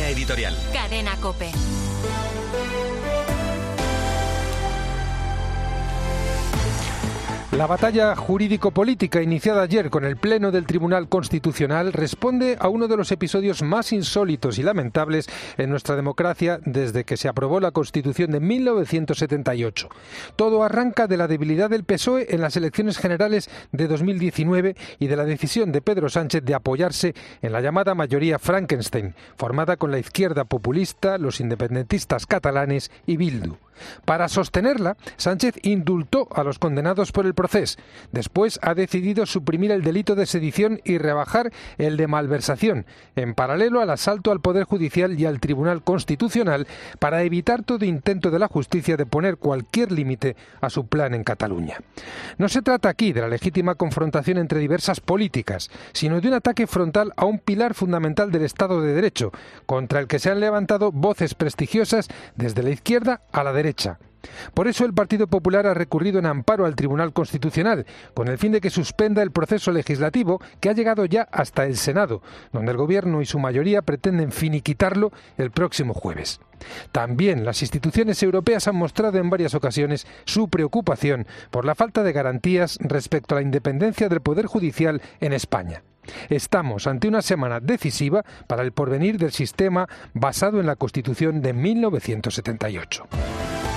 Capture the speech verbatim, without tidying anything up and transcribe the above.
editorial. Cadena COPE. La batalla jurídico-política iniciada ayer con el Pleno del Tribunal Constitucional responde a uno de los episodios más insólitos y lamentables en nuestra democracia desde que se aprobó la Constitución de mil novecientos setenta y ocho. Todo arranca de la debilidad del P S O E en las elecciones generales de dos mil diecinueve y de la decisión de Pedro Sánchez de apoyarse en la llamada mayoría Frankenstein, formada con la izquierda populista, los independentistas catalanes y Bildu. Para sostenerla, Sánchez indultó a los condenados por el procés. Después ha decidido suprimir el delito de sedición y rebajar el de malversación, en paralelo al asalto al Poder Judicial y al Tribunal Constitucional, para evitar todo intento de la justicia de poner cualquier límite a su plan en Cataluña. No se trata aquí de la legítima confrontación entre diversas políticas, sino de un ataque frontal a un pilar fundamental del Estado de Derecho, contra el que se han levantado voces prestigiosas desde la izquierda a la derecha. Por eso el Partido Popular ha recurrido en amparo al Tribunal Constitucional, con el fin de que suspenda el proceso legislativo que ha llegado ya hasta el Senado, donde el Gobierno y su mayoría pretenden finiquitarlo el próximo jueves. También las instituciones europeas han mostrado en varias ocasiones su preocupación por la falta de garantías respecto a la independencia del Poder Judicial en España. Estamos ante una semana decisiva para el porvenir del sistema basado en la Constitución de mil novecientos setenta y ocho.